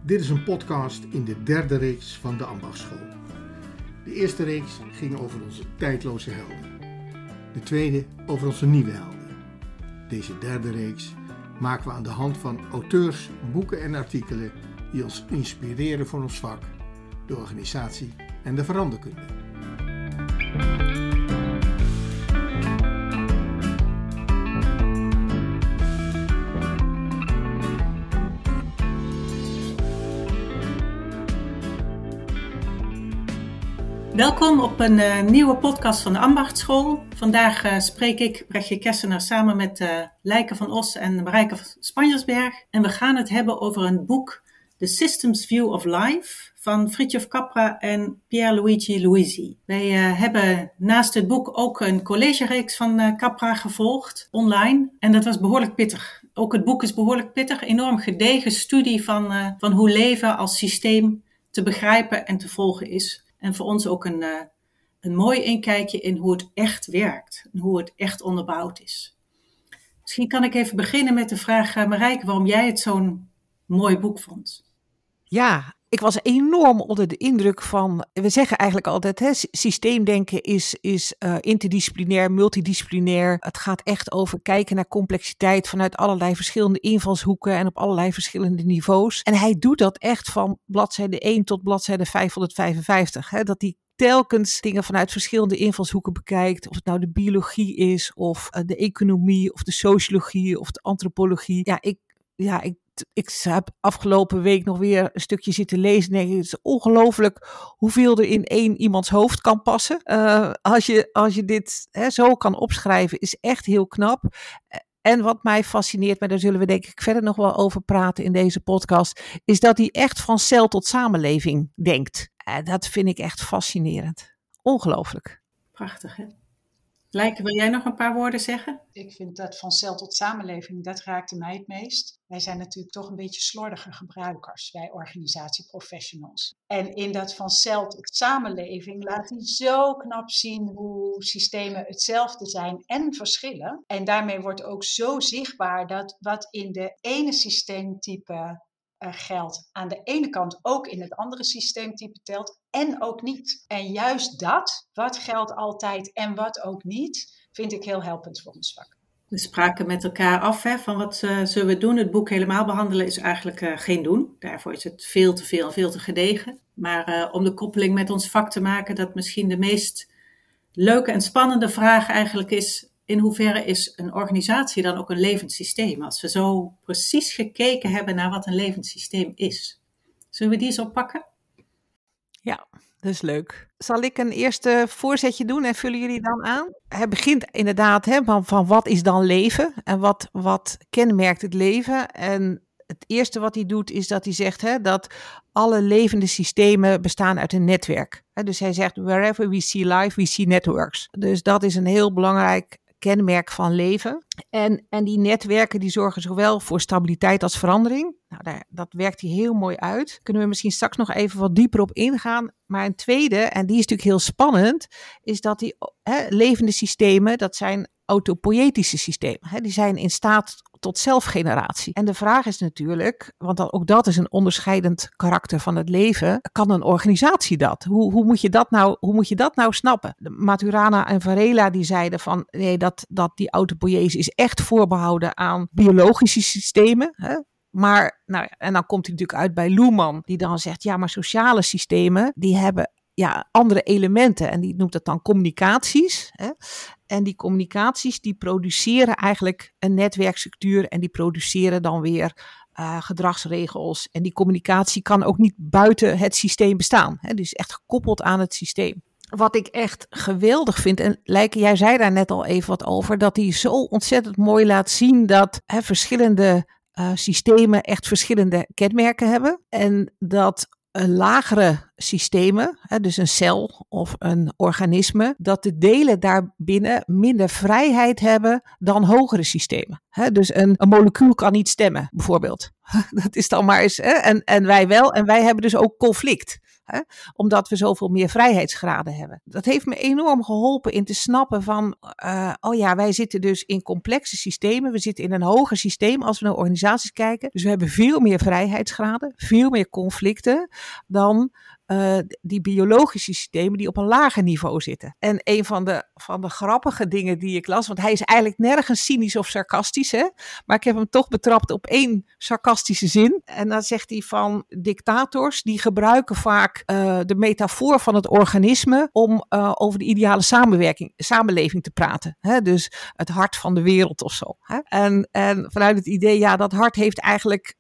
Dit is een podcast in de derde reeks van de Ambachtschool. De eerste reeks ging over onze tijdloze helden. De tweede over onze nieuwe helden. Deze derde reeks maken we aan de hand van auteurs, boeken en artikelen die ons inspireren voor ons vak, de organisatie en de veranderkunde. Welkom op een nieuwe podcast van de Ambachtschool. Vandaag spreek ik, Brechtje Kessener, samen met Lijke van Os en Marijke Spanjersberg. En we gaan het hebben over een boek, The Systems View of Life, van Fritjof Capra en Pierluigi Luisi. Wij hebben naast het boek ook een collegereeks van Capra gevolgd, online. En dat was behoorlijk pittig. Ook het boek is behoorlijk pittig, enorm gedegen studie van hoe leven als systeem te begrijpen en te volgen is. En voor ons ook een mooi inkijkje in hoe het echt werkt. En hoe het echt onderbouwd is. Misschien kan ik even beginnen met de vraag, Marijke, waarom jij het zo'n mooi boek vond. Ja, ik was enorm onder de indruk van, we zeggen eigenlijk altijd, systeemdenken is interdisciplinair, multidisciplinair. Het gaat echt over kijken naar complexiteit vanuit allerlei verschillende invalshoeken en op allerlei verschillende niveaus. En hij doet dat echt van bladzijde 1 tot bladzijde 555. Dat hij telkens dingen vanuit verschillende invalshoeken bekijkt. Of het nou de biologie is, of de economie, of de sociologie, of de antropologie. Ik heb afgelopen week nog weer een stukje zitten lezen. En denk ik, het is ongelooflijk hoeveel er in iemands hoofd kan passen. Als je dit zo kan opschrijven, is echt heel knap. En wat mij fascineert, maar daar zullen we denk ik verder nog wel over praten in deze podcast, is dat hij echt van cel tot samenleving denkt. Dat vind ik echt fascinerend. Ongelooflijk. Prachtig, hè? Lijke, wil jij nog een paar woorden zeggen? Ik vind dat van cel tot samenleving, dat raakte mij het meest. Wij zijn natuurlijk toch een beetje slordige gebruikers, wij organisatieprofessionals. En in dat van cel tot samenleving laat hij zo knap zien hoe systemen hetzelfde zijn en verschillen. En daarmee wordt ook zo zichtbaar dat wat in de ene systeemtype geldt, aan de ene kant ook in het andere systeemtype telt en ook niet. En juist dat, wat geldt altijd en wat ook niet, vind ik heel helpend voor ons vak. We spraken met elkaar af van wat zullen we doen. Het boek helemaal behandelen is eigenlijk geen doen. Daarvoor is het veel te veel en veel te gedegen. Maar om de koppeling met ons vak te maken, dat misschien de meest leuke en spannende vraag eigenlijk is, in hoeverre is een organisatie dan ook een levend systeem? Als we zo precies gekeken hebben naar wat een levend systeem is. Zullen we die eens oppakken? Ja, dat is leuk. Zal ik een eerste voorzetje doen en vullen jullie dan aan? Hij begint inderdaad van wat is dan leven en wat kenmerkt het leven? En het eerste wat hij doet is dat hij zegt dat alle levende systemen bestaan uit een netwerk. Dus hij zegt, wherever we see life, we see networks. Dus dat is een heel belangrijk kenmerk van leven. En die netwerken die zorgen zowel voor stabiliteit als verandering. Nou, dat werkt hij heel mooi uit. Kunnen we misschien straks nog even wat dieper op ingaan. Maar een tweede, en die is natuurlijk heel spannend, is dat die levende systemen, dat zijn autopoietische systemen. Die zijn in staat tot zelfgeneratie. En de vraag is natuurlijk, want ook dat is een onderscheidend karakter van het leven, kan een organisatie dat? Hoe moet je dat nou snappen? Maturana en Varela die zeiden van, nee, dat die autopoiese is echt voorbehouden aan biologische systemen. Maar, en dan komt hij natuurlijk uit bij Luhmann, die dan zegt, ja, maar sociale systemen, die hebben andere elementen. En die noemt dat dan communicaties. En die communicaties, die produceren eigenlijk een netwerkstructuur en die produceren dan weer gedragsregels. En die communicatie kan ook niet buiten het systeem bestaan. Dus echt gekoppeld aan het systeem. Wat ik echt geweldig vind, en Lijke, jij zei daar net al even wat over, dat hij zo ontzettend mooi laat zien dat verschillende systemen echt verschillende kenmerken hebben. En dat lagere systemen, dus een cel of een organisme, dat de delen daarbinnen minder vrijheid hebben dan hogere systemen. Dus een molecuul kan niet stemmen, bijvoorbeeld. Dat is dan maar eens. En wij wel. En wij hebben dus ook conflict. Hè? Omdat we zoveel meer vrijheidsgraden hebben. Dat heeft me enorm geholpen in te snappen van, wij zitten dus in complexe systemen. We zitten in een hoger systeem als we naar organisaties kijken. Dus we hebben veel meer vrijheidsgraden, veel meer conflicten dan die biologische systemen die op een lager niveau zitten. En een van de grappige dingen die ik las, want hij is eigenlijk nergens cynisch of sarcastisch, hè? Maar ik heb hem toch betrapt op 1 sarcastische zin. En dan zegt hij van dictators, die gebruiken vaak de metafoor van het organisme om over de ideale samenleving te praten. Hè? Dus het hart van de wereld of zo. Hè? En vanuit het idee, dat hart heeft eigenlijk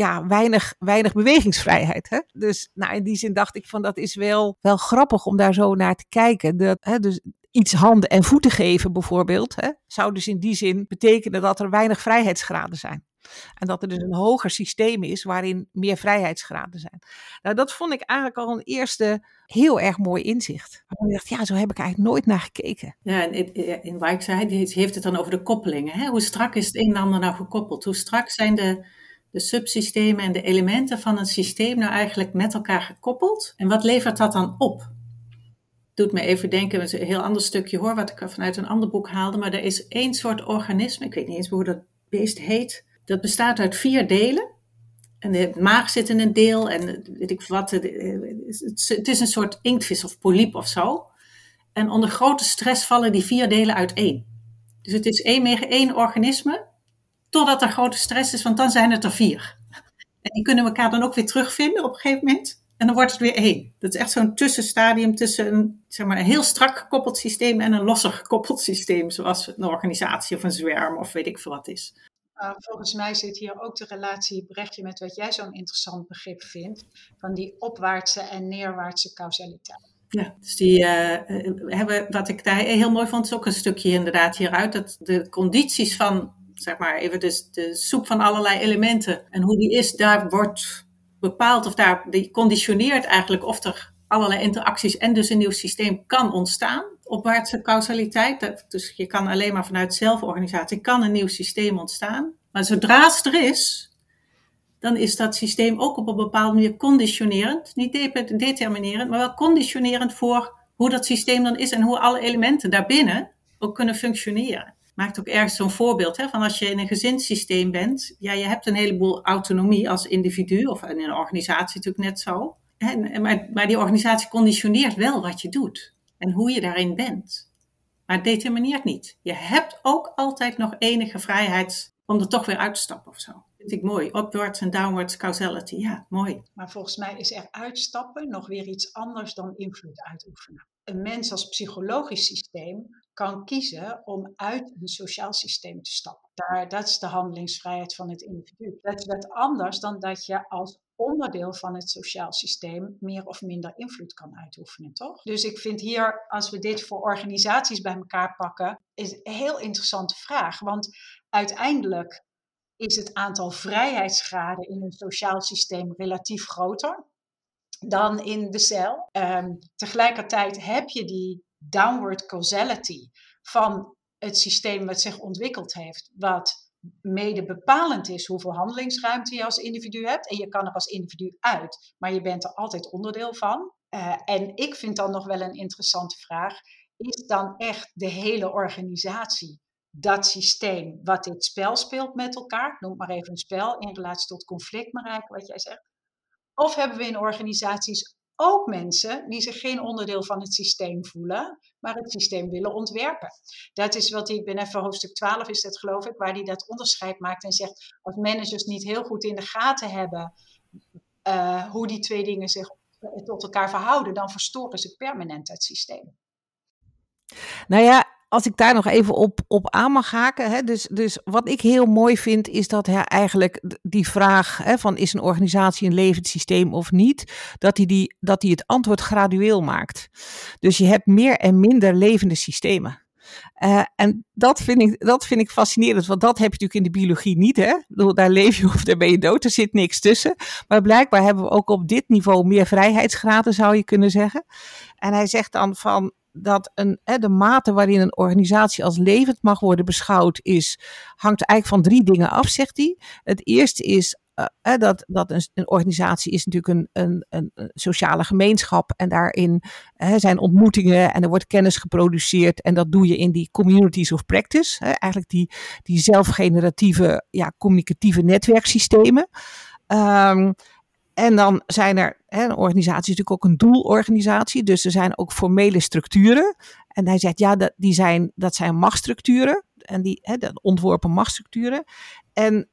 weinig bewegingsvrijheid. Hè? Dus in die zin dacht ik van dat is wel grappig om daar zo naar te kijken. Dus iets handen en voeten geven bijvoorbeeld, zou dus in die zin betekenen dat er weinig vrijheidsgraden zijn. En dat er dus een hoger systeem is waarin meer vrijheidsgraden zijn. Nou, dat vond ik eigenlijk al een eerste heel erg mooi inzicht. Maar ik dacht, zo heb ik eigenlijk nooit naar gekeken. Ja, en in waar ik zei, die heeft het dan over de koppelingen. Hè? Hoe strak is het een en ander nou gekoppeld? Hoe strak zijn de subsystemen en de elementen van een systeem nou eigenlijk met elkaar gekoppeld? En wat levert dat dan op? Doet me even denken, een heel ander stukje hoor, wat ik vanuit een ander boek haalde. Maar er is 1 soort organisme, ik weet niet eens hoe dat beest heet. Dat bestaat uit 4 delen. En de maag zit in een deel en weet ik wat. Het is een soort inktvis of polyp of zo. En onder grote stress vallen die 4 delen uiteen. Dus het is 1 organisme, totdat er grote stress is, want dan zijn het er 4. En die kunnen elkaar dan ook weer terugvinden op een gegeven moment. En dan wordt het weer 1. Dat is echt zo'n tussenstadium tussen een heel strak gekoppeld systeem en een losser gekoppeld systeem. Zoals een organisatie of een zwerm of weet ik veel wat is. Volgens mij zit hier ook de relatie, Brechtje, met wat jij zo'n interessant begrip vindt. Van die opwaartse en neerwaartse causaliteit. Ja, dus wat ik daar heel mooi vond, is ook een stukje inderdaad hieruit. Dat de condities van, zeg maar even de soep van allerlei elementen en hoe die is, daar wordt bepaald of die conditioneert eigenlijk of er allerlei interacties en dus een nieuw systeem kan ontstaan. Opwaartse causaliteit, dus je kan alleen maar vanuit zelforganisatie kan een nieuw systeem ontstaan. Maar zodra het er is, dan is dat systeem ook op een bepaalde manier conditionerend, niet determinerend, maar wel conditionerend voor hoe dat systeem dan is en hoe alle elementen daarbinnen ook kunnen functioneren. Maakt ook ergens zo'n voorbeeld van als je in een gezinssysteem bent. Ja, je hebt een heleboel autonomie als individu of in een organisatie natuurlijk net zo. Maar die organisatie conditioneert wel wat je doet en hoe je daarin bent. Maar het determineert niet. Je hebt ook altijd nog enige vrijheid om er toch weer uit te stappen of zo. Dat vind ik mooi. Upwards en downwards causality. Ja, mooi. Maar volgens mij is er uitstappen nog weer iets anders dan invloed uitoefenen. Een mens als psychologisch systeem kan kiezen om uit een sociaal systeem te stappen. Dat is de handelingsvrijheid van het individu. Dat is wat anders dan dat je als onderdeel van het sociaal systeem meer of minder invloed kan uitoefenen, toch? Dus ik vind hier, als we dit voor organisaties bij elkaar pakken, is een heel interessante vraag. Want uiteindelijk is het aantal vrijheidsgraden in een sociaal systeem relatief groter dan in de cel. Tegelijkertijd heb je die downward causality van het systeem wat zich ontwikkeld heeft, wat mede bepalend is hoeveel handelingsruimte je als individu hebt. En je kan er als individu uit, maar je bent er altijd onderdeel van. En ik vind dan nog wel een interessante vraag, is dan echt de hele organisatie dat systeem wat dit spel speelt met elkaar, ik noem maar even een spel in relatie tot conflict, Marijke, wat jij zegt. Of hebben we in organisaties ook mensen die zich geen onderdeel van het systeem voelen, maar het systeem willen ontwerpen. Dat is wat ik ben even hoofdstuk 12 is dat geloof ik, waar hij dat onderscheid maakt en zegt, als managers niet heel goed in de gaten hebben hoe die 2 dingen zich tot elkaar verhouden, dan verstoren ze permanent het systeem. Nou ja, als ik daar nog even op aan mag haken. Dus wat ik heel mooi vind is dat eigenlijk die vraag van is een organisatie een levend systeem of niet. Dat hij het antwoord gradueel maakt. Dus je hebt meer en minder levende systemen. En dat vind ik fascinerend, want dat heb je natuurlijk in de biologie niet. Hè? Daar leef je of daar ben je dood, er zit niks tussen. Maar blijkbaar hebben we ook op dit niveau meer vrijheidsgraden, zou je kunnen zeggen. En hij zegt dan van, de mate waarin een organisatie als levend mag worden beschouwd hangt eigenlijk van 3 dingen af, zegt hij. Het eerste is dat een organisatie is natuurlijk een sociale gemeenschap en daarin zijn ontmoetingen en er wordt kennis geproduceerd en dat doe je in die communities of practice. Eigenlijk die zelfgeneratieve, communicatieve netwerksystemen. En dan zijn er, een organisatie is natuurlijk ook een doelorganisatie, dus er zijn ook formele structuren. En hij zegt, dat zijn machtsstructuren, en dat ontworpen machtsstructuren. En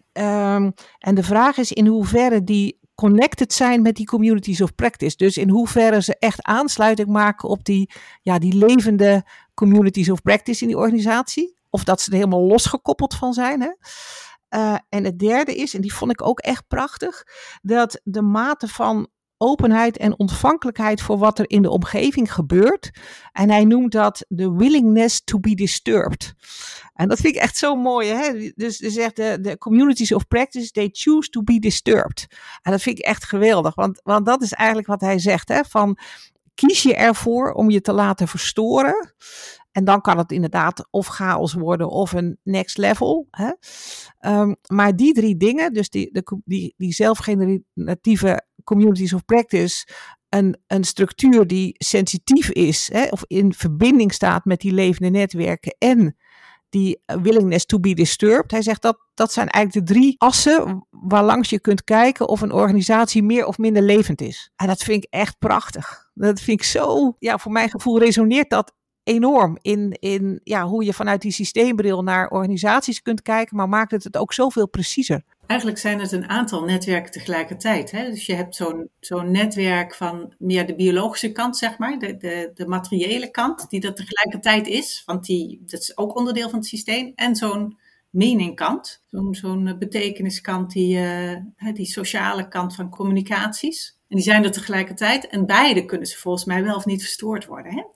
de vraag is in hoeverre die connected zijn met die communities of practice. Dus in hoeverre ze echt aansluiting maken op die levende communities of practice in die organisatie. Of dat ze er helemaal losgekoppeld van zijn, hè. En het derde is, en die vond ik ook echt prachtig, dat de mate van openheid en ontvankelijkheid voor wat er in de omgeving gebeurt. En hij noemt dat the willingness to be disturbed. En dat vind ik echt zo mooi. Hè? Dus hij zegt de communities of practice, they choose to be disturbed. En dat vind ik echt geweldig. Want dat is eigenlijk wat hij zegt. Hè? Van, kies je ervoor om je te laten verstoren. En dan kan het inderdaad of chaos worden of een next level. Hè? Maar die 3 dingen, dus die zelfgeneratieve communities of practice, een structuur die sensitief is, hè, of in verbinding staat met die levende netwerken en die willingness to be disturbed. Hij zegt dat zijn eigenlijk de 3 assen waarlangs je kunt kijken of een organisatie meer of minder levend is. En dat vind ik echt prachtig. Dat vind ik zo, voor mijn gevoel resoneert dat enorm in hoe je vanuit die systeembril naar organisaties kunt kijken, maar maakt het ook zoveel preciezer. Eigenlijk zijn het een aantal netwerken tegelijkertijd. Hè? Dus je hebt zo'n netwerk van meer de biologische kant, zeg maar, de materiële kant, die er tegelijkertijd is, want dat is ook onderdeel van het systeem, en zo'n meningkant, zo'n betekeniskant, die sociale kant van communicaties. En die zijn er tegelijkertijd en beide kunnen ze volgens mij wel of niet verstoord worden, hè?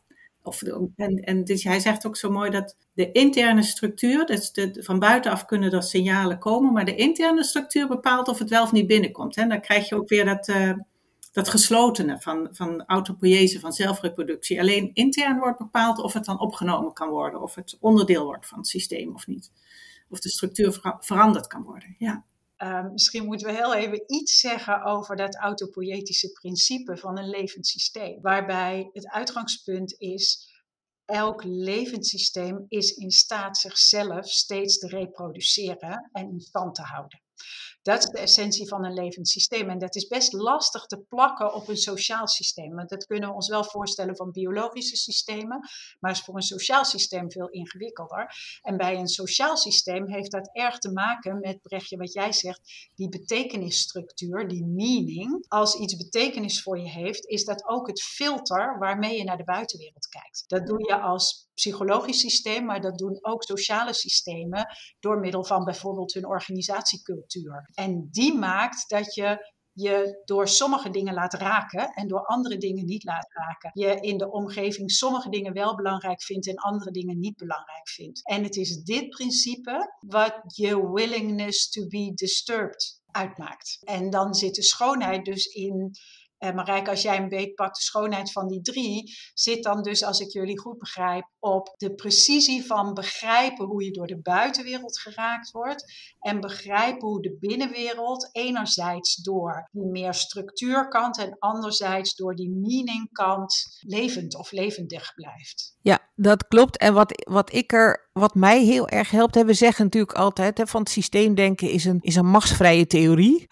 Dus hij zegt ook zo mooi dat de interne structuur, dus van buitenaf kunnen er signalen komen, maar de interne structuur bepaalt of het wel of niet binnenkomt. Hè. Dan krijg je ook weer dat geslotene van autopoïese, van zelfreproductie. Alleen intern wordt bepaald of het dan opgenomen kan worden, of het onderdeel wordt van het systeem of niet. Of de structuur veranderd kan worden, ja. Misschien moeten we heel even iets zeggen over dat autopoëtische principe van een levend systeem. Waarbij het uitgangspunt is, elk levend systeem is in staat zichzelf steeds te reproduceren en in stand te houden. Dat is de essentie van een levend systeem. En dat is best lastig te plakken op een sociaal systeem. Want dat kunnen we ons wel voorstellen van biologische systemen. Maar is voor een sociaal systeem veel ingewikkelder. En bij een sociaal systeem heeft dat erg te maken met, Brechtje, wat jij zegt, die betekenisstructuur, die meaning. Als iets betekenis voor je heeft, is dat ook het filter waarmee je naar de buitenwereld kijkt. Dat doe je als psychologisch systeem, maar dat doen ook sociale systemen door middel van bijvoorbeeld hun organisatiecultuur. En die maakt dat je door sommige dingen laat raken en door andere dingen niet laat raken. Je in de omgeving sommige dingen wel belangrijk vindt en andere dingen niet belangrijk vindt. En het is dit principe wat je willingness to be disturbed uitmaakt. En dan zit de schoonheid dus in... Marijke, als jij een beet pakt, de schoonheid van die 3 zit dan dus, als ik jullie goed begrijp, op de precisie van begrijpen hoe je door de buitenwereld geraakt wordt en begrijpen hoe de binnenwereld enerzijds door die meer structuurkant en anderzijds door die meaningkant levend of levendig blijft. Ja, dat klopt. En wat mij heel erg helpt, we zeggen natuurlijk altijd, van het systeemdenken is een machtsvrije theorie.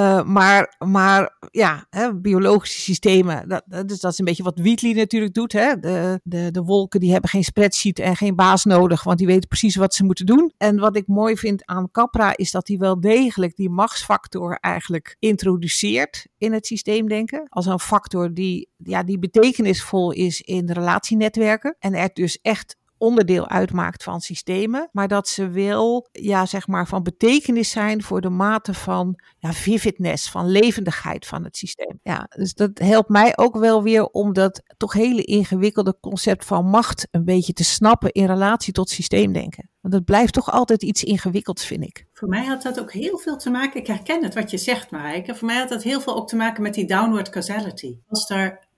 Maar biologische systemen, dat is een beetje wat Wheatley natuurlijk doet. De wolken die hebben geen spreadsheet en geen baas nodig, want die weten precies wat ze moeten doen. En wat ik mooi vind aan Capra is dat hij wel degelijk die machtsfactor eigenlijk introduceert in het systeemdenken. Als een factor die betekenisvol is in relatienetwerken en er dus echt onderdeel uitmaakt van systemen, maar dat ze wel van betekenis zijn voor de mate van vividness, van levendigheid van het systeem. Ja, dus dat helpt mij ook wel weer om dat toch hele ingewikkelde concept van macht een beetje te snappen in relatie tot systeemdenken. Want het blijft toch altijd iets ingewikkelds, vind ik. Voor mij had dat ook heel veel te maken, ik herken het wat je zegt, Marijke, voor mij had dat heel veel ook te maken met die downward causality. Als er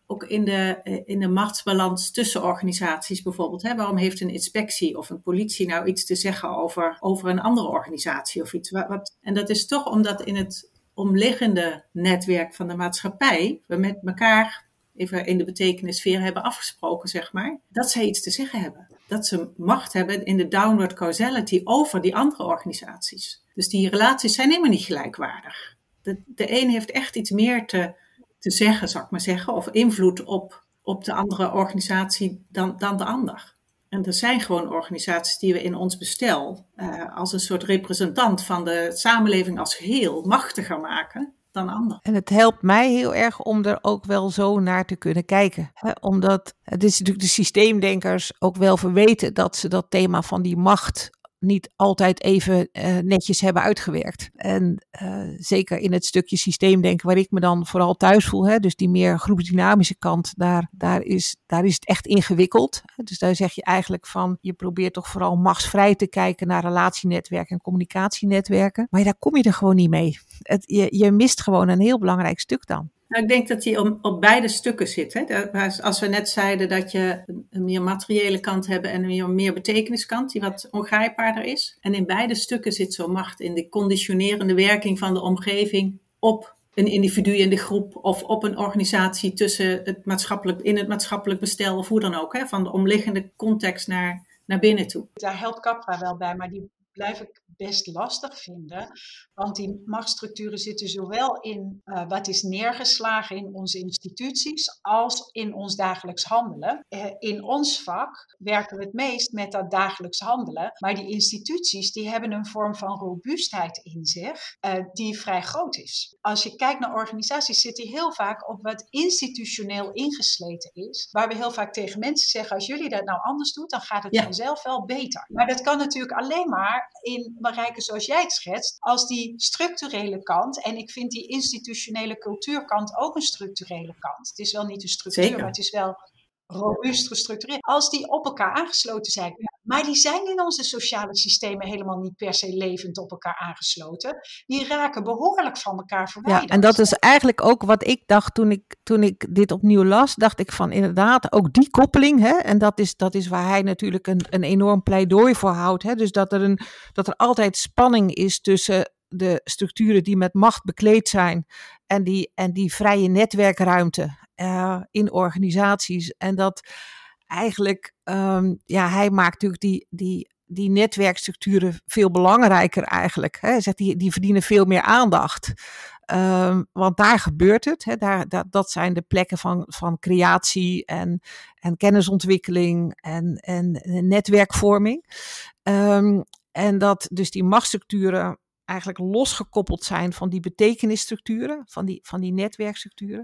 ook in de machtsbalans tussen organisaties bijvoorbeeld. Hè? Waarom heeft een inspectie of een politie nou iets te zeggen over een andere organisatie of iets? En dat is toch omdat in het omliggende netwerk van de maatschappij we met elkaar, even in de betekennissfeer, hebben afgesproken, zeg maar, dat zij iets te zeggen hebben. Dat ze macht hebben in de downward causality over die andere organisaties. Dus die relaties zijn helemaal niet gelijkwaardig. De een heeft echt iets meer te zeggen, zou ik maar zeggen, of invloed op de andere organisatie dan de ander. En er zijn gewoon organisaties die we in ons bestel als een soort representant van de samenleving als geheel machtiger maken dan anderen. En het helpt mij heel erg om er ook wel zo naar te kunnen kijken. Hè? Omdat het is natuurlijk de systeemdenkers ook wel verweten dat ze dat thema van die macht niet altijd even netjes hebben uitgewerkt. En zeker in het stukje systeemdenken waar ik me dan vooral thuis voel, hè, dus die meer groepsdynamische kant, daar is het echt ingewikkeld. Dus daar zeg je eigenlijk van, je probeert toch vooral machtsvrij te kijken naar relatienetwerken en communicatienetwerken. Maar daar kom je er gewoon niet mee. Je mist gewoon een heel belangrijk stuk dan. Nou, ik denk dat die op beide stukken zit. Hè? Als we net zeiden dat je een meer materiële kant hebt en een meer betekeniskant, die wat ongrijpbaarder is. En in beide stukken zit zo'n macht in de conditionerende werking van de omgeving op een individu in de groep of op een organisatie tussen in het maatschappelijk bestel of hoe dan ook. Hè? Van de omliggende context naar binnen toe. Daar helpt Capra wel bij, maar die blijf ik best lastig vinden. Want die machtsstructuren zitten zowel in wat is neergeslagen in onze instituties als in ons dagelijks handelen. In ons vak werken we het meest met dat dagelijks handelen. Maar die instituties die hebben een vorm van robuustheid in zich die vrij groot is. Als je kijkt naar organisaties zit die heel vaak op wat institutioneel ingesleten is. Waar we heel vaak tegen mensen zeggen, als jullie dat nou anders doet, dan gaat het vanzelf wel beter. Maar dat kan natuurlijk alleen maar in, Marijke, zoals jij het schetst, als die structurele kant, en ik vind die institutionele cultuurkant ook een structurele kant. Het is wel niet een structuur, Zeker. maar het is wel robuust gestructureerd. Als die op elkaar aangesloten zijn. Maar die zijn in onze sociale systemen helemaal niet per se levend op elkaar aangesloten. Die raken behoorlijk van elkaar verwijderd. Ja, en dat is eigenlijk ook wat ik dacht toen ik dit opnieuw las. Dacht ik van inderdaad, ook die koppeling. Hè, en dat is waar hij natuurlijk een enorm pleidooi voor houdt. Hè, dus dat er altijd spanning is tussen de structuren die met macht bekleed zijn en die vrije netwerkruimte in organisaties. En dat eigenlijk, hij maakt natuurlijk die netwerkstructuren veel belangrijker eigenlijk. Hè. Hij zegt, die verdienen veel meer aandacht. Want daar gebeurt het. Hè. Dat zijn de plekken van creatie en kennisontwikkeling en netwerkvorming. En dat dus die machtsstructuren eigenlijk losgekoppeld zijn van die betekenisstructuren, van die netwerkstructuren.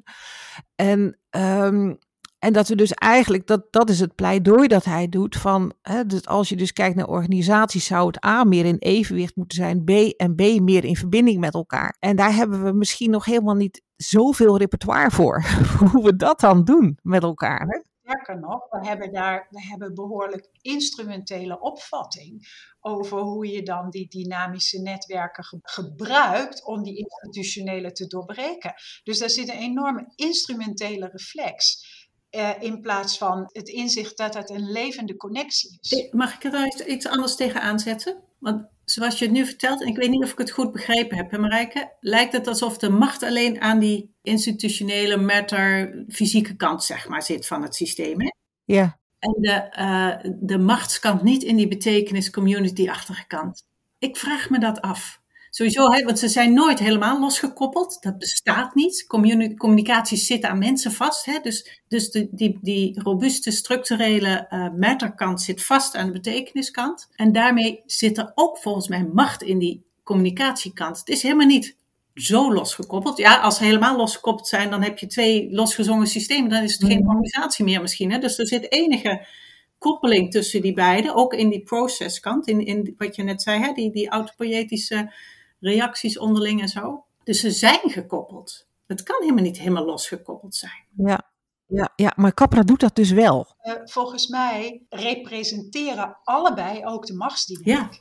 En dat we dus eigenlijk, dat is het pleidooi dat hij doet van, dus als je dus kijkt naar organisaties, zou het A meer in evenwicht moeten zijn, B meer in verbinding met elkaar. En daar hebben we misschien nog helemaal niet zoveel repertoire voor, hoe we dat dan doen met elkaar. Hè? Sterker nog, we hebben behoorlijk instrumentele opvatting over hoe je dan die dynamische netwerken gebruikt om die institutionele te doorbreken. Dus daar zit een enorme instrumentele reflex. In plaats van het inzicht dat het een levende connectie is. Mag ik er daar iets anders tegen aanzetten? Want zoals je het nu vertelt, en ik weet niet of ik het goed begrepen heb, Marijke, lijkt het alsof de macht alleen aan die institutionele, matter, fysieke kant, zeg maar, zit van het systeem. Hè? Ja. En de machtskant niet in die betekenis community-achtige kant. Ik vraag me dat af. Sowieso, hè, want ze zijn nooit helemaal losgekoppeld. Dat bestaat niet. Communicaties zitten aan mensen vast. Hè, dus die robuuste structurele matterkant zit vast aan de betekeniskant. En daarmee zit er ook volgens mij macht in die communicatiekant. Het is helemaal niet zo losgekoppeld. Ja, als ze helemaal losgekoppeld zijn, dan heb je 2 losgezongen systemen. Dan is het geen organisatie meer misschien. Hè. Dus er zit enige koppeling tussen die beiden. Ook in die processkant. In wat je net zei, hè, die autopoëtische reacties onderling en zo. Dus ze zijn gekoppeld. Het kan helemaal niet helemaal losgekoppeld zijn. Ja, maar Capra doet dat dus wel. Volgens mij representeren allebei ook de machtsdynamiek.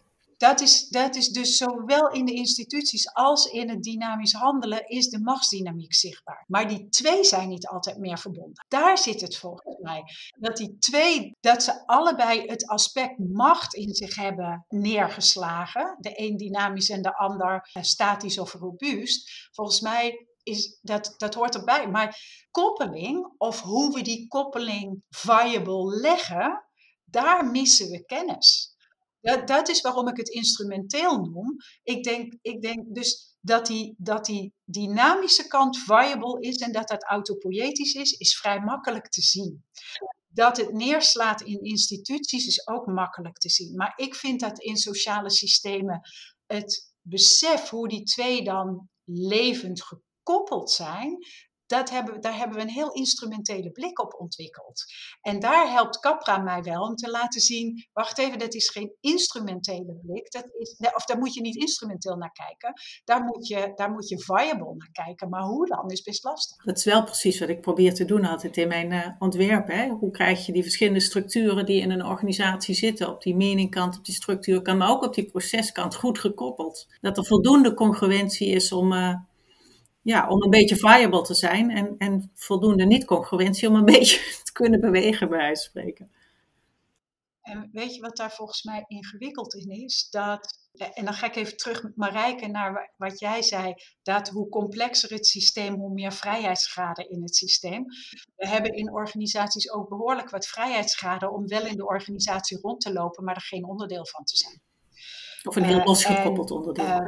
dat is dus zowel in de instituties als in het dynamisch handelen is de machtsdynamiek zichtbaar. Maar die twee zijn niet altijd meer verbonden. Daar zit het volgens mij. Dat die twee, dat ze allebei het aspect macht in zich hebben neergeslagen. De een dynamisch en de ander statisch of robuust. Volgens mij is dat hoort erbij. Maar koppeling, of hoe we die koppeling viable leggen, daar missen we kennis. Dat is waarom ik het instrumenteel noem. Ik denk dus dat die dynamische kant viable is en dat autopoëtisch is vrij makkelijk te zien. Dat het neerslaat in instituties is ook makkelijk te zien. Maar ik vind dat in sociale systemen het besef hoe die twee dan levend gekoppeld zijn, daar hebben we een heel instrumentele blik op ontwikkeld. En daar helpt Capra mij wel om te laten zien, wacht even, dat is geen instrumentele blik. Daar moet je niet instrumenteel naar kijken. Daar moet je viable naar kijken. Maar hoe dan, is best lastig. Dat is wel precies wat ik probeer te doen altijd in mijn ontwerpen. Hè? Hoe krijg je die verschillende structuren die in een organisatie zitten, op die meningkant, op die structuurkant, maar ook op die proceskant, goed gekoppeld. Dat er voldoende congruentie is om een beetje viable te zijn en voldoende niet-congruentie om een beetje te kunnen bewegen, bij wijze van spreken. En weet je wat daar volgens mij ingewikkeld in is? En dan ga ik even terug met Marijke naar wat jij zei, dat hoe complexer het systeem, hoe meer vrijheidsgraden in het systeem. We hebben in organisaties ook behoorlijk wat vrijheidsgraden om wel in de organisatie rond te lopen, maar er geen onderdeel van te zijn. Of een heel losgekoppeld onderdeel.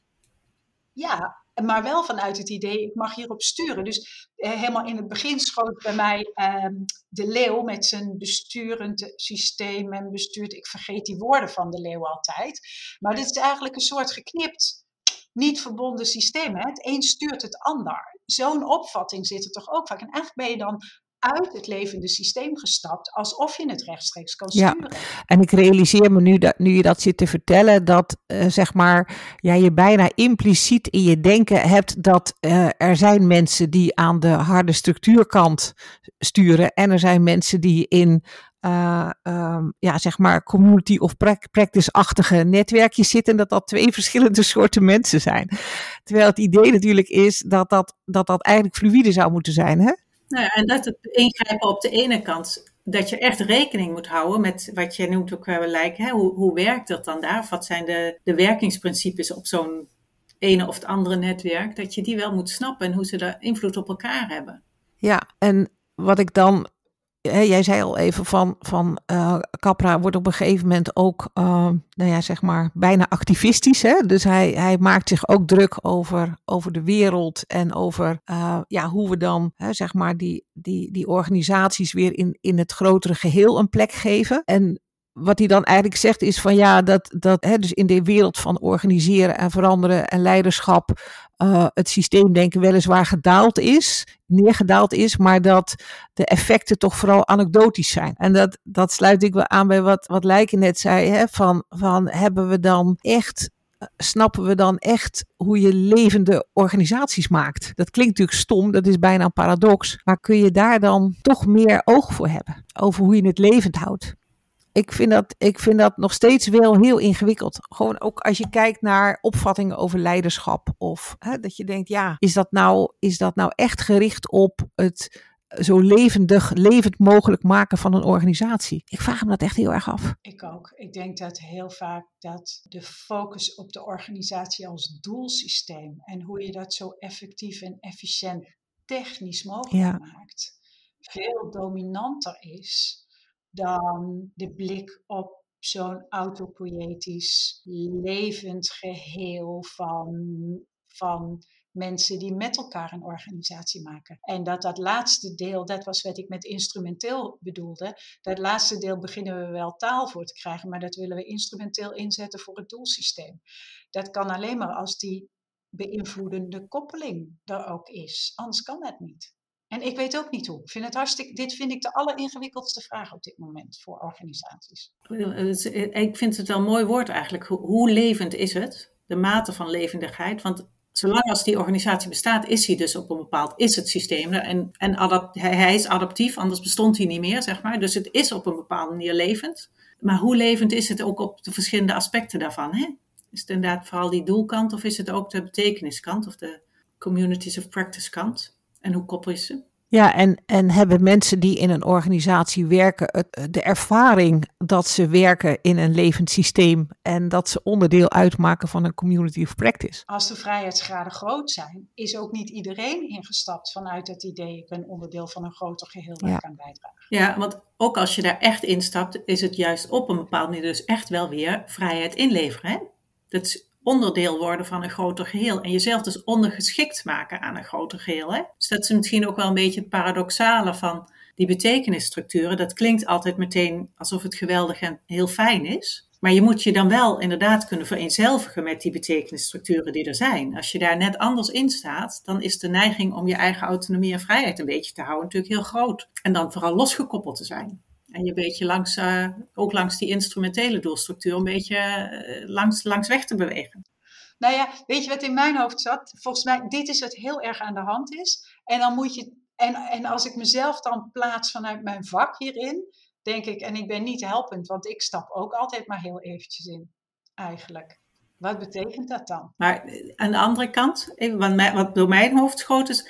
Ja, maar wel vanuit het idee, ik mag hierop sturen. Dus helemaal in het begin schoot bij mij de leeuw met zijn besturend systeem en bestuurd. Ik vergeet die woorden van de leeuw altijd. Maar dit is eigenlijk een soort geknipt, niet verbonden systeem. Hè? Het een stuurt het ander. Zo'n opvatting zit er toch ook vaak. En eigenlijk ben je dan uit het levende systeem gestapt, alsof je het rechtstreeks kan sturen. Ja, en ik realiseer me nu je dat zit te vertellen, dat je bijna impliciet in je denken hebt dat er zijn mensen die aan de harde structuurkant sturen en er zijn mensen die in community of practice-achtige netwerkjes zitten en dat twee verschillende soorten mensen zijn. Terwijl het idee natuurlijk is dat eigenlijk fluïde zou moeten zijn, hè? Nou ja, en dat het ingrijpen op de ene kant, dat je echt rekening moet houden met wat je noemt ook wel lijken. Hoe werkt dat dan daar? Wat zijn de werkingsprincipes op zo'n ene of het andere netwerk? Dat je die wel moet snappen en hoe ze daar invloed op elkaar hebben. Ja, en wat ik dan, jij zei al even van Capra wordt op een gegeven moment ook, bijna activistisch. Hè? Dus hij maakt zich ook druk over de wereld en over hoe we dan, die organisaties weer in het grotere geheel een plek geven. En wat hij dan eigenlijk zegt is van dus in de wereld van organiseren en veranderen en leiderschap het systeemdenken weliswaar neergedaald is, maar dat de effecten toch vooral anekdotisch zijn. En dat sluit ik wel aan bij wat Lijke net zei, hè, van snappen we dan echt hoe je levende organisaties maakt? Dat klinkt natuurlijk stom, dat is bijna een paradox, maar kun je daar dan toch meer oog voor hebben, over hoe je het levend houdt? Ik vind dat nog steeds wel heel ingewikkeld. Gewoon ook als je kijkt naar opvattingen over leiderschap. Of dat je denkt, is dat nou echt gericht op het zo levend mogelijk maken van een organisatie? Ik vraag me dat echt heel erg af. Ik ook. Ik denk dat heel vaak dat de focus op de organisatie als doelsysteem en hoe je dat zo effectief en efficiënt technisch mogelijk maakt, veel dominanter is dan de blik op zo'n autopoëtisch levend geheel van mensen die met elkaar een organisatie maken. En dat laatste deel, dat was wat ik met instrumenteel bedoelde, dat laatste deel beginnen we wel taal voor te krijgen, maar dat willen we instrumenteel inzetten voor het doelsysteem. Dat kan alleen maar als die beïnvloedende koppeling er ook is. Anders kan dat niet. En ik weet ook niet hoe. Dit vind ik de alleringewikkeldste vraag op dit moment voor organisaties. Ik vind het wel een mooi woord eigenlijk. Hoe levend is het? De mate van levendigheid. Want zolang als die organisatie bestaat, is hij dus op een bepaald, is het systeem. En hij is adaptief, anders bestond hij niet meer, zeg maar. Dus het is op een bepaalde manier levend. Maar hoe levend is het ook op de verschillende aspecten daarvan? Hè? Is het inderdaad vooral die doelkant of is het ook de betekeniskant of de communities of practice kant? En hoe koppel je ze? Ja, en hebben mensen die in een organisatie werken de ervaring dat ze werken in een levend systeem en dat ze onderdeel uitmaken van een community of practice? Als de vrijheidsgraden groot zijn, is ook niet iedereen ingestapt vanuit het idee ik ben onderdeel van een groter geheel waar ik aan bijdrage. Ja, want ook als je daar echt instapt, is het juist op een bepaald manier dus echt wel weer vrijheid inleveren. Hè? Dat is onderdeel worden van een groter geheel. En jezelf dus ondergeschikt maken aan een groter geheel. Hè? Dus dat is misschien ook wel een beetje het paradoxale van die betekenisstructuren. Dat klinkt altijd meteen alsof het geweldig en heel fijn is. Maar je moet je dan wel inderdaad kunnen vereenzelvigen met die betekenisstructuren die er zijn. Als je daar net anders in staat, dan is de neiging om je eigen autonomie en vrijheid een beetje te houden natuurlijk heel groot. En dan vooral losgekoppeld te zijn. En je een beetje ook langs die instrumentele doelstructuur een beetje langs weg te bewegen. Nou ja, weet je wat in mijn hoofd zat? Volgens mij, dit is wat heel erg aan de hand is. En dan moet je, en als ik mezelf dan plaats vanuit mijn vak hierin, denk ik, en ik ben niet helpend, want ik stap ook altijd maar heel eventjes in, eigenlijk. Wat betekent dat dan? Maar aan de andere kant, wat door mijn hoofd schoot is,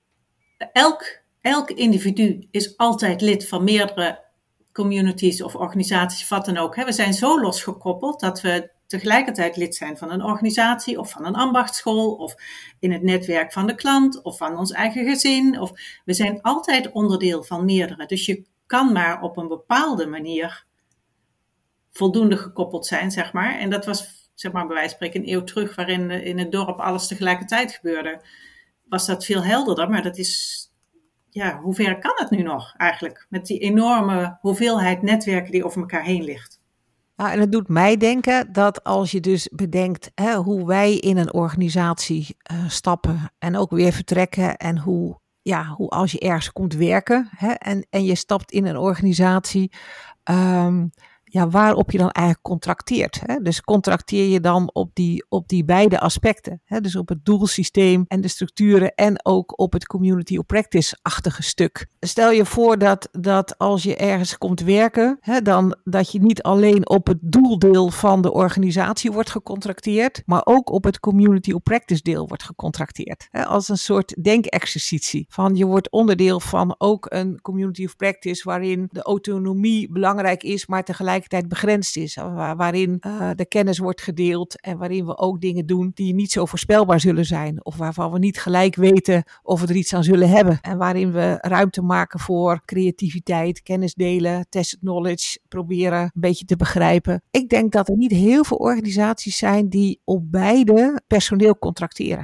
elk individu is altijd lid van meerdere communities of organisaties, wat dan ook. We zijn zo losgekoppeld dat we tegelijkertijd lid zijn van een organisatie of van een ambachtsschool of in het netwerk van de klant of van ons eigen gezin. Of we zijn altijd onderdeel van meerdere. Dus je kan maar op een bepaalde manier voldoende gekoppeld zijn, zeg maar. En dat was, zeg maar, bij wijze van spreken een eeuw terug, waarin in het dorp alles tegelijkertijd gebeurde. Was dat veel helderder, maar dat is, ja, hoe ver kan het nu nog eigenlijk? Met die enorme hoeveelheid netwerken die over elkaar heen ligt. Ja, en het doet mij denken dat als je dus bedenkt hoe wij in een organisatie stappen en ook weer vertrekken en hoe als je ergens komt werken en je stapt in een organisatie, waarop je dan eigenlijk contracteert. Dus contracteer je dan op die beide aspecten. Dus op het doelsysteem en de structuren en ook op het community of practice-achtige stuk. Stel je voor dat als je ergens komt werken, dan dat je niet alleen op het doeldeel van de organisatie wordt gecontracteerd, maar ook op het community of practice deel wordt gecontracteerd. Als een soort denkexercitie van je wordt onderdeel van ook een community of practice waarin de autonomie belangrijk is, maar tegelijkertijd begrensd is, waarin de kennis wordt gedeeld en waarin we ook dingen doen die niet zo voorspelbaar zullen zijn of waarvan we niet gelijk weten of we er iets aan zullen hebben en waarin we ruimte maken voor creativiteit, kennis delen, tested knowledge, proberen een beetje te begrijpen. Ik denk dat er niet heel veel organisaties zijn die op beide personeel contracteren.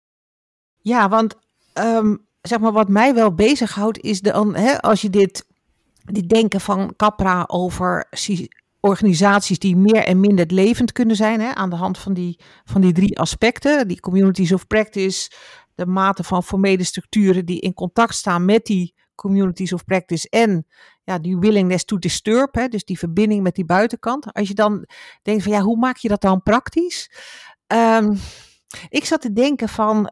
Ja, want zeg maar wat mij wel bezighoudt is dan, als je die denken van Capra over organisaties die meer en minder levend kunnen zijn, aan de hand van die 3 aspecten, die communities of practice, de mate van formele structuren die in contact staan met die communities of practice en die willingness to disturb, dus die verbinding met die buitenkant. Als je dan denkt van hoe maak je dat dan praktisch? Ik zat te denken van,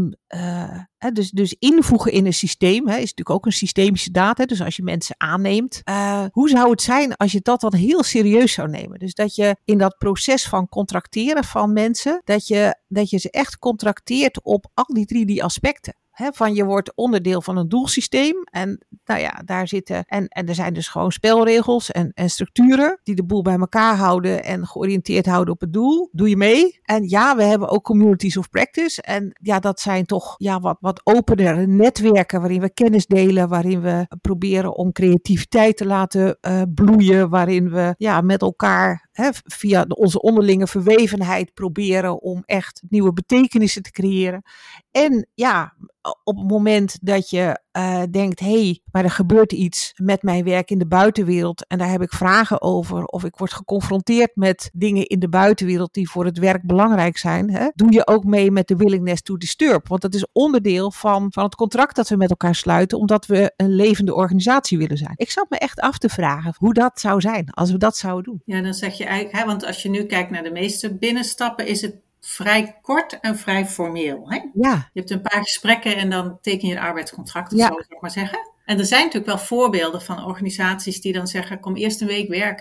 dus invoegen in een systeem, is natuurlijk ook een systemische daad, dus als je mensen aanneemt. Hoe zou het zijn als je dat dan heel serieus zou nemen? Dus dat je in dat proces van contracteren van mensen, dat je ze echt contracteert op al die aspecten. Van je wordt onderdeel van een doelsysteem en daar zitten en er zijn dus gewoon spelregels en structuren die de boel bij elkaar houden en georiënteerd houden op het doel. Doe je mee? En we hebben ook communities of practice en dat zijn toch wat opener netwerken waarin we kennis delen, waarin we proberen om creativiteit te laten bloeien, waarin we met elkaar via onze onderlinge verwevenheid proberen om echt nieuwe betekenissen te creëren. En op het moment dat je denkt, maar er gebeurt iets met mijn werk in de buitenwereld en daar heb ik vragen over of ik word geconfronteerd met dingen in de buitenwereld die voor het werk belangrijk zijn, doe je ook mee met de willingness to disturb. Want dat is onderdeel van het contract dat we met elkaar sluiten, omdat we een levende organisatie willen zijn. Ik zat me echt af te vragen hoe dat zou zijn als we dat zouden doen. Ja, dan zeg je eigenlijk, want als je nu kijkt naar de meeste binnenstappen, is het vrij kort en vrij formeel. Hè? Ja. Je hebt een paar gesprekken en dan teken je een arbeidscontract of zo, zou ik maar zeggen. En er zijn natuurlijk wel voorbeelden van organisaties die dan zeggen, kom eerst een week werken.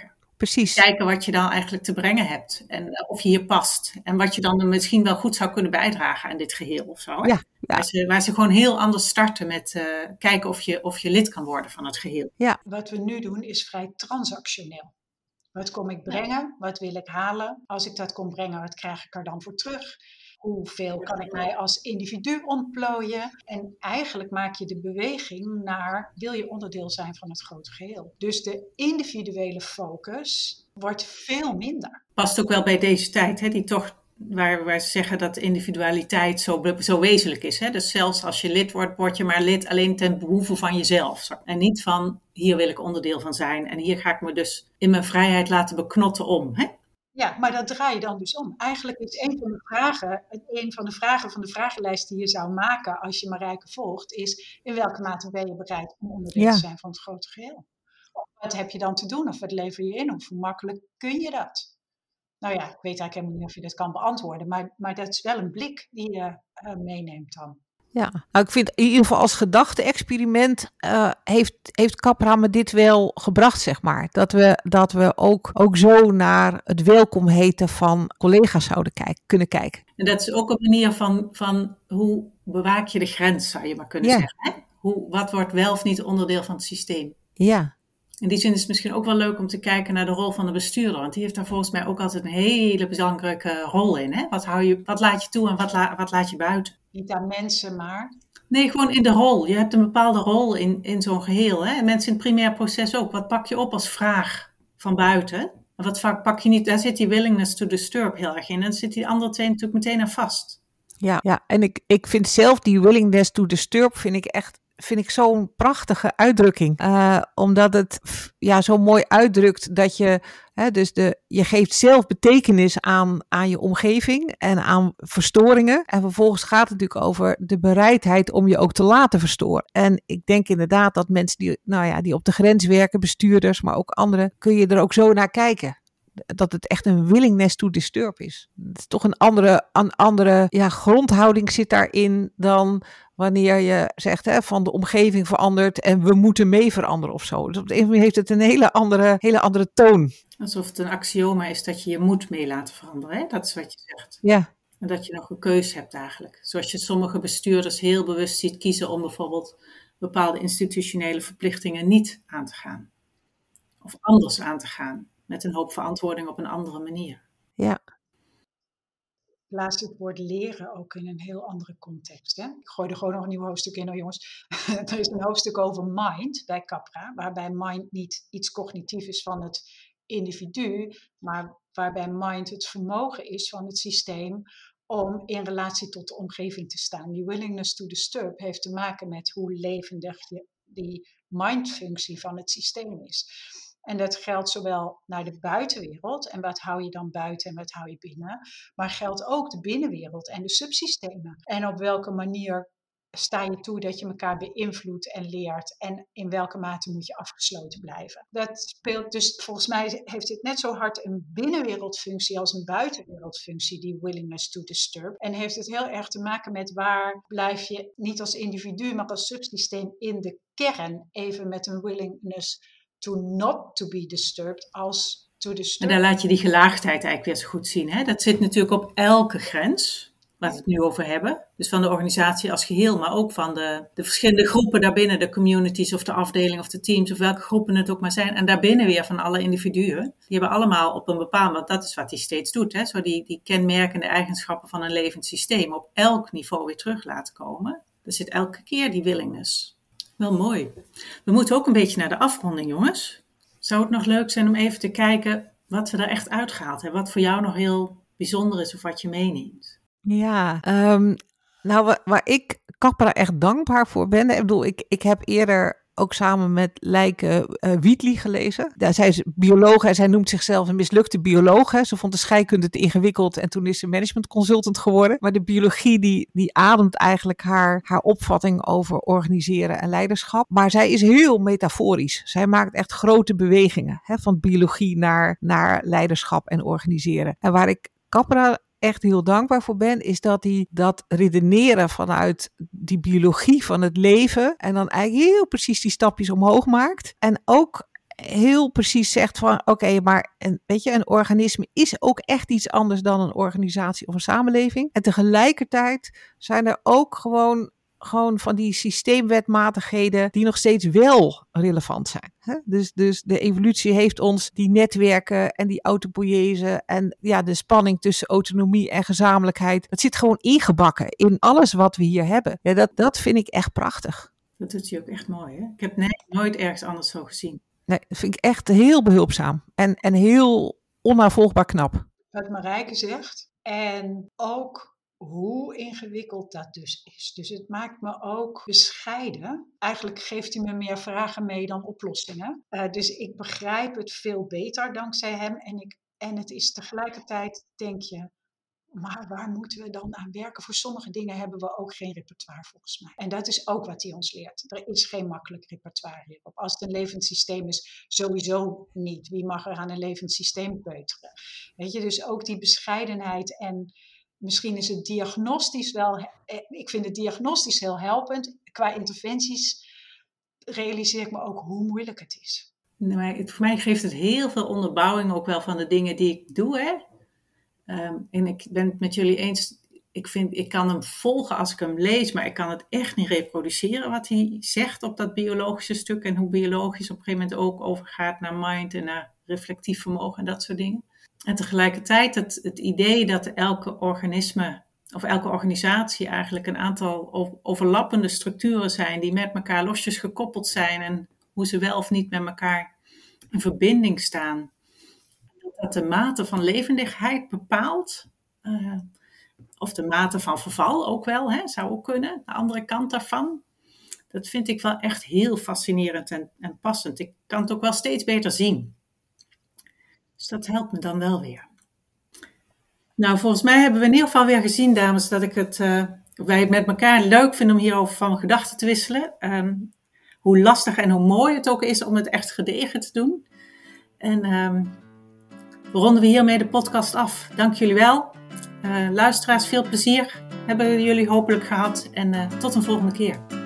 precies. Kijken wat je dan eigenlijk te brengen hebt. En of je hier past. En wat je dan misschien wel goed zou kunnen bijdragen aan dit geheel of zo. Hè? Ja. Waar ze gewoon heel anders starten met kijken of je lid kan worden van het geheel. Ja. Wat we nu doen is vrij transactioneel. Wat kom ik brengen? Wat wil ik halen? Als ik dat kom brengen, wat krijg ik er dan voor terug? Hoeveel kan ik mij als individu ontplooien? En eigenlijk maak je de beweging naar, wil je onderdeel zijn van het grote geheel? Dus de individuele focus wordt veel minder. Past ook wel bij deze tijd, hè, die toch, waar ze zeggen dat individualiteit zo wezenlijk is. Hè? Dus zelfs als je lid wordt, word je maar lid alleen ten behoeve van jezelf. En niet van, hier wil ik onderdeel van zijn. En hier ga ik me dus in mijn vrijheid laten beknotten om. Hè? Ja, maar dat draai je dan dus om. Eigenlijk is een van de vragen van de vragenlijst die je zou maken als je Marijke volgt, is in welke mate ben je bereid om onderdeel te zijn van het grote geheel? Of wat heb je dan te doen? Of wat lever je in? Of hoe makkelijk kun je dat? Nou ja, ik weet eigenlijk helemaal niet of je dat kan beantwoorden, maar dat is wel een blik die je meeneemt dan. Ja, nou, ik vind in ieder geval als gedachte-experiment heeft Capra me dit wel gebracht, zeg maar. Dat we ook zo naar het welkom heten van collega's zouden kunnen kijken. En dat is ook een manier van hoe bewaak je de grens, zou je maar kunnen zeggen. Hè? Wat wordt wel of niet onderdeel van het systeem? Ja. In die zin is het misschien ook wel leuk om te kijken naar de rol van de bestuurder. Want die heeft daar volgens mij ook altijd een hele belangrijke rol in. Hè? Wat laat je toe en wat laat je buiten? Niet aan mensen, maar... Nee, gewoon in de rol. Je hebt een bepaalde rol in zo'n geheel. Hè? En mensen in het primair proces ook. Wat pak je op als vraag van buiten? En wat vaak pak je niet? Daar zit die willingness to disturb heel erg in. En dan zit die andere twee natuurlijk meteen aan vast. Ja, en ik vind zelf die willingness to disturb vind ik zo'n prachtige uitdrukking. Omdat het zo mooi uitdrukt dat je... Dus je geeft zelf betekenis aan je omgeving en aan verstoringen. En vervolgens gaat het natuurlijk over de bereidheid om je ook te laten verstoren. En ik denk inderdaad dat mensen die op de grens werken, bestuurders, maar ook anderen, kun je er ook zo naar kijken. Dat het echt een willingness to disturb is. Het is toch een andere grondhouding zit daarin dan wanneer je zegt van de omgeving verandert en we moeten mee veranderen of zo. Dus op de een manier heeft het een hele andere toon. Alsof het een axioma is dat je je moet mee laten veranderen. Hè? Dat is wat je zegt. Ja. En dat je nog een keus hebt eigenlijk. Zoals je sommige bestuurders heel bewust ziet kiezen om bijvoorbeeld bepaalde institutionele verplichtingen niet aan te gaan. Of anders aan te gaan. Met een hoop verantwoording op een andere manier. Ja. Plaats het woord leren ook in een heel andere context. Hè? Ik gooi er gewoon nog een nieuw hoofdstuk in, jongens. Er is een hoofdstuk over mind bij Capra, waarbij mind niet iets cognitief is van het individu, maar waarbij mind het vermogen is van het systeem om in relatie tot de omgeving te staan. Die willingness to disturb heeft te maken met hoe levendig die mindfunctie van het systeem is. En dat geldt zowel naar de buitenwereld, en wat hou je dan buiten en wat hou je binnen, maar geldt ook de binnenwereld en de subsystemen. En op welke manier sta je toe dat je elkaar beïnvloedt en leert en in welke mate moet je afgesloten blijven. Dat speelt dus, volgens mij heeft dit net zo hard een binnenwereldfunctie als een buitenwereldfunctie, die willingness to disturb. En heeft het heel erg te maken met waar blijf je niet als individu, maar als subsysteem in de kern, even met een willingness to not to be disturbed als to disturb. En daar laat je die gelaagdheid eigenlijk weer zo goed zien. Hè? Dat zit natuurlijk op elke grens, waar we het nu over hebben. Dus van de organisatie als geheel, maar ook van de verschillende groepen daarbinnen, de communities of de afdelingen of de teams, of welke groepen het ook maar zijn. En daarbinnen weer van alle individuen. Die hebben allemaal op een bepaald, want dat is wat hij steeds doet. Hè? Zo die kenmerkende eigenschappen van een levend systeem op elk niveau weer terug laten komen. Er zit elke keer die willingness. Wel mooi. We moeten ook een beetje naar de afronding, jongens. Zou het nog leuk zijn om even te kijken wat we er echt uitgehaald hebben? Wat voor jou nog heel bijzonder is of wat je meeneemt? Ja, waar ik Capra echt dankbaar voor ben. Ik bedoel, ik heb eerder ook samen met Lijke Wheatley gelezen. Zij is bioloog en zij noemt zichzelf een mislukte bioloog. Hè. Ze vond de scheikunde te ingewikkeld en toen is ze management consultant geworden. Maar de biologie die ademt eigenlijk haar opvatting over organiseren en leiderschap. Maar zij is heel metaforisch. Zij maakt echt grote bewegingen, hè, van biologie naar leiderschap en organiseren. En waar ik Capra echt heel dankbaar voor ben, is dat hij dat redeneren vanuit die biologie van het leven en dan eigenlijk heel precies die stapjes omhoog maakt. En ook heel precies zegt van oké, maar een organisme is ook echt iets anders dan een organisatie of een samenleving. En tegelijkertijd zijn er ook gewoon van die systeemwetmatigheden die nog steeds wel relevant zijn. Hè? Dus de evolutie heeft ons die netwerken en die autopoïese en de spanning tussen autonomie en gezamenlijkheid, dat zit gewoon ingebakken in alles wat we hier hebben. Ja, dat vind ik echt prachtig. Dat doet hij ook echt mooi, hè? Ik heb nooit ergens anders zo gezien. Nee, dat vind ik echt heel behulpzaam en heel onnavolgbaar knap. Wat Marijke zegt en ook hoe ingewikkeld dat dus is. Dus het maakt me ook bescheiden. Eigenlijk geeft hij me meer vragen mee dan oplossingen. Dus ik begrijp het veel beter dankzij hem. En het is tegelijkertijd, denk je, maar waar moeten we dan aan werken? Voor sommige dingen hebben we ook geen repertoire volgens mij. En dat is ook wat hij ons leert. Er is geen makkelijk repertoire hierop. Als het een levend systeem is, sowieso niet. Wie mag er aan een levend systeem peuteren? Weet je, dus ook die bescheidenheid en misschien is het diagnostisch wel. Ik vind het diagnostisch heel helpend. Qua interventies realiseer ik me ook hoe moeilijk het is. Nee, voor mij geeft het heel veel onderbouwing ook wel van de dingen die ik doe, hè? En ik ben het met jullie eens. Ik kan hem volgen als ik hem lees, maar ik kan het echt niet reproduceren wat hij zegt op dat biologische stuk. En hoe biologisch op een gegeven moment ook overgaat naar mind en naar reflectief vermogen en dat soort dingen. En tegelijkertijd het idee dat elke organisme of elke organisatie eigenlijk een aantal overlappende structuren zijn die met elkaar losjes gekoppeld zijn en hoe ze wel of niet met elkaar in verbinding staan. Dat de mate van levendigheid bepaalt, of de mate van verval ook wel, hè, zou ook kunnen, de andere kant daarvan. Dat vind ik wel echt heel fascinerend en passend. Ik kan het ook wel steeds beter zien. Dus dat helpt me dan wel weer. Nou, volgens mij hebben we in ieder geval weer gezien, dames, dat wij het met elkaar leuk vinden om hierover van gedachten te wisselen. Hoe lastig en hoe mooi het ook is om het echt gedegen te doen. En ronden we hiermee de podcast af. Dank jullie wel. Luisteraars, veel plezier hebben jullie hopelijk gehad. En tot een volgende keer.